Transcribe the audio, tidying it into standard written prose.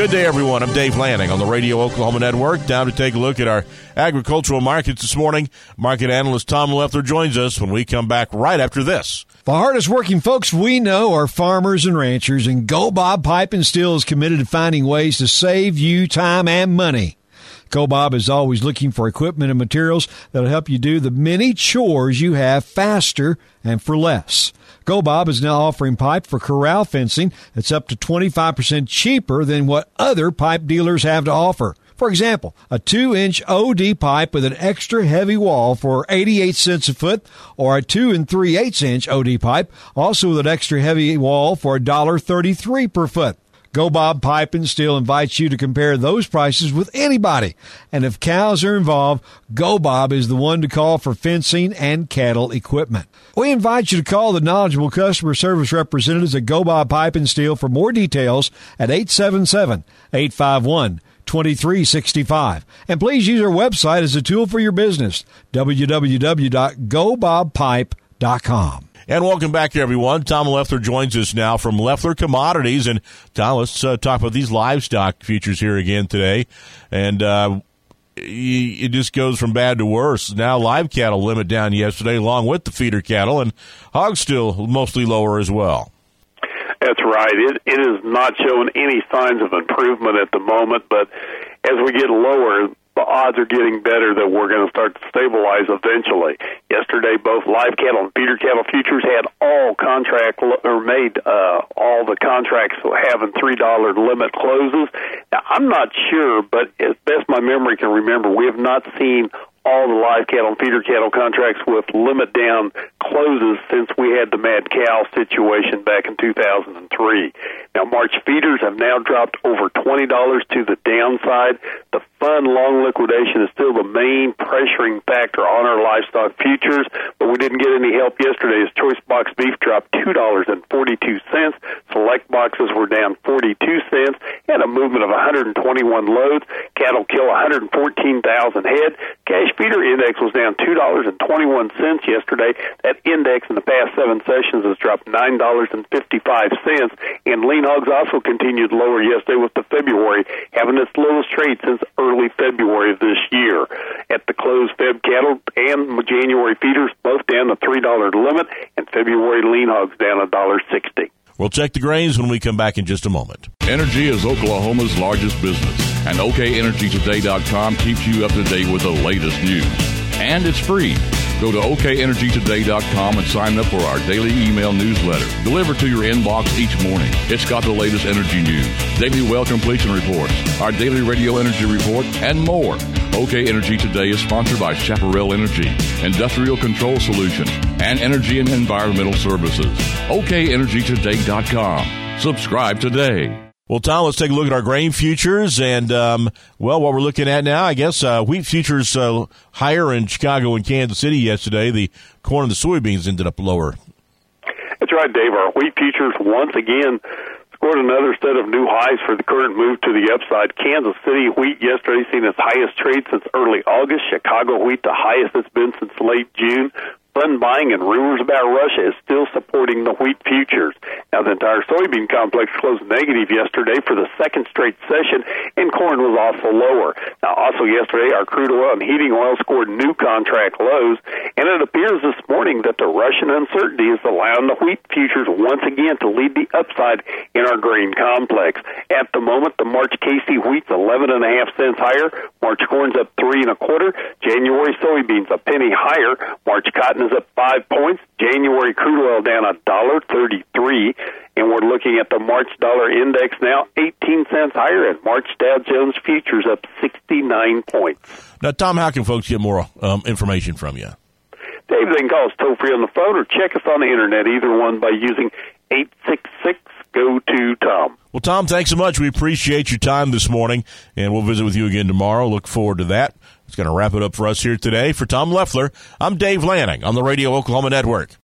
Good day, everyone. I'm Dave Lanning on the Radio Oklahoma Network. Down to take a look at our agricultural markets this morning. Market analyst Tom Leffler joins us when we come back right after this. The hardest working folks we know are farmers and ranchers, and Go Bob Pipe and Steel is committed to finding ways to save you time and money. Go Bob is always looking for equipment and materials that'll help you do the many chores you have faster and for less. Go Bob is now offering pipe for corral fencing that's up to 25% cheaper than what other pipe dealers have to offer. For example, a 2-inch OD pipe with an extra heavy wall for 88 cents a foot, or a 2 3/8-inch OD pipe, also with an extra heavy wall for $1.33 per foot. Go Bob Pipe and Steel invites you to compare those prices with anybody. And if cows are involved, Go Bob is the one to call for fencing and cattle equipment. We invite you to call the knowledgeable customer service representatives at Go Bob Pipe and Steel for more details at 877-851-2365. And please use our website as a tool for your business, www.gobobpipe.com. And welcome back, everyone. Tom Leffler joins us now from Leffler Commodities. And, Tom, let's talk about these livestock futures here again today. And it just goes from bad to worse. Now live cattle limit down yesterday along with the feeder cattle, and hogs still mostly lower as well. That's right. It is not showing any signs of improvement at the moment, but as we get lower, the odds are getting better that we're going to start to stabilize eventually. Yesterday, both live cattle and feeder cattle futures had all the contracts having $3 limit closes. Now, I'm not sure, but as best my memory can remember, we have not seen all the live cattle and feeder cattle contracts with limit down closes since we had the mad cow situation back in 2003. Now, March feeders have now dropped over $20 to the downside. The fund long liquidation is still the main pressuring factor on our livestock futures, but we didn't get any help yesterday as choice box beef dropped $2.42. Select boxes were down 42 cents and a movement of 121 loads. Cattle kill 114,000 head. Cash feeder index was down $2.21 yesterday. That index in the past 7 sessions has dropped $9.55. And lean hogs also continued lower yesterday, with the February having its lowest trade since early February of this year. At the close, Feb cattle and January feeders both down the $3 limit, and February lean hogs down $1.60. We'll check the grains when we come back in just a moment. Energy is Oklahoma's largest business, and OKEnergyToday.com keeps you up to date with the latest news. And it's free. Go to OKEnergyToday.com and sign up for our daily email newsletter, delivered to your inbox each morning. It's got the latest energy news, daily well completion reports, our daily radio energy report, and more. OK Energy Today is sponsored by Chaparral Energy, Industrial Control Solutions, and Energy and Environmental Services. OKEnergyToday.com. Subscribe today. Well, Tom, let's take a look at our grain futures. And, what we're looking at now, I guess, wheat futures higher in Chicago and Kansas City yesterday. The corn and the soybeans ended up lower. That's right, Dave. Our wheat futures once again scored another set of new highs for the current move to the upside. Kansas City wheat yesterday seen its highest trade since early August. Chicago wheat the highest it's been since late June. Fund buying and rumors about Russia is still supporting the wheat futures. Now, the entire soybean complex closed negative yesterday for the second straight session, and corn was also lower. Now, also yesterday, our crude oil and heating oil scored new contract lows, and it appears this morning that the Russian uncertainty is allowing the wheat futures once again to lead the upside in our grain complex. At the moment, the March KC wheat's 11.5 cents higher. March corn's up 3 1/4. January soybeans a penny higher. March cotton is up 5 points. January crude oil down $1.33, and we're looking at the March dollar index now 18 cents higher, and March Dow Jones futures up 69 points. Now, Tom, how can folks get more information from you? Dave, they can call us toll free on the phone or check us on the internet, either one by using 866-GO-TO-TOM. Well, Tom, thanks so much. We appreciate your time this morning, and we'll visit with you again tomorrow. Look forward to that. It's going to wrap it up for us here today. For Tom Leffler, I'm Dave Lanning on the Radio Oklahoma Network.